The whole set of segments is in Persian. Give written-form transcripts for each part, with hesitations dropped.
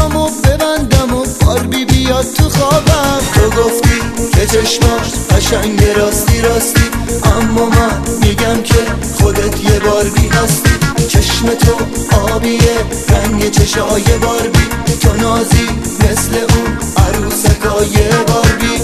چشامو ببندم و باربی بیاد تو خوابم. تو گفتی که چشماش قشنگ راستی راستی، اما من میگم که خودت یه باربی هستی. چشم تو آبیه، رنگ چشای باربی، تو نازی مثل اون عروسکای باربی.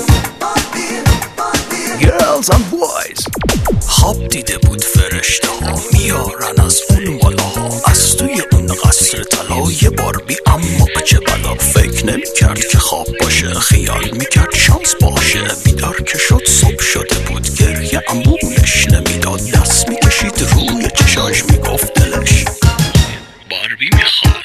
Girls and boys، خواب دیده بود فرشته ها میارن از اون بالاها، از توی اون قصر طلای باربی. اما چه بلا، فکر نمی‌کرد که خواب باشه، خیال میکرد شانس باشه. بیدار که شد صبح شده بود، گریه امونش نمیداد، دست میکشید روی چشاش میگفت دلش باربی میخواد.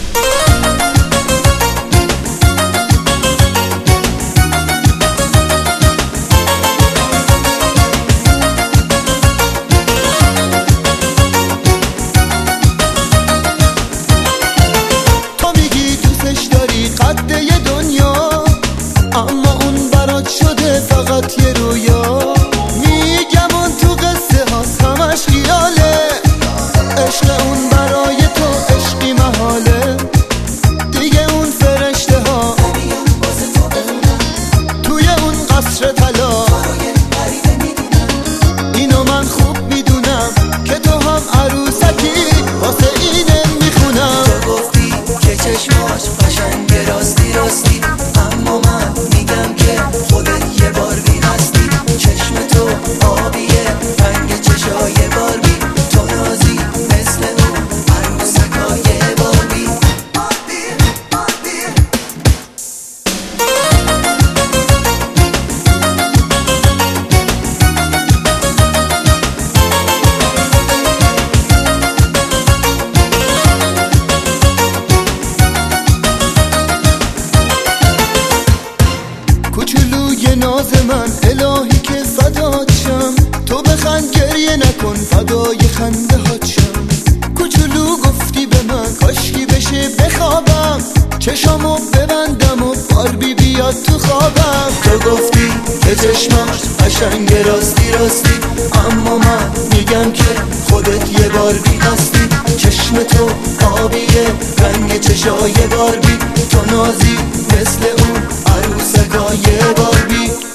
قد یه دنیا، اما اون برات شده فقط یه رویا. میگم اون تو قصه هاست همش خیاله، عشق اون برای تو عشقی محاله. دیگه اون فرشته ها توی اون قصر طلا، اینو من خوب میدونم که تو هم عروسکی، واسه اینه میخونم. تو گفتی که چشماش قشنگ راستی راستی، اما من میگم که خودت یه باربی هستی. چشم تو آبیه، رنگ چشای باربی، تو نازی مثل اون عروسکای باربی. کوچولوی ناز من الهی که فدات شم، تو بخند گریه نکن فدای خنده هات شم. کوچولو گفتی به من کاشکی بشه بخوابم، چشامو ببندم و باربی بیاد تو خوابم. تو گفتی که چشماش قشنگ راستی راستی، اما من میگم که خودت یه باربی هستی. چشم تو آبیه، رنگ چشای باربی، تو نازی مثل اون عروسکای باربی.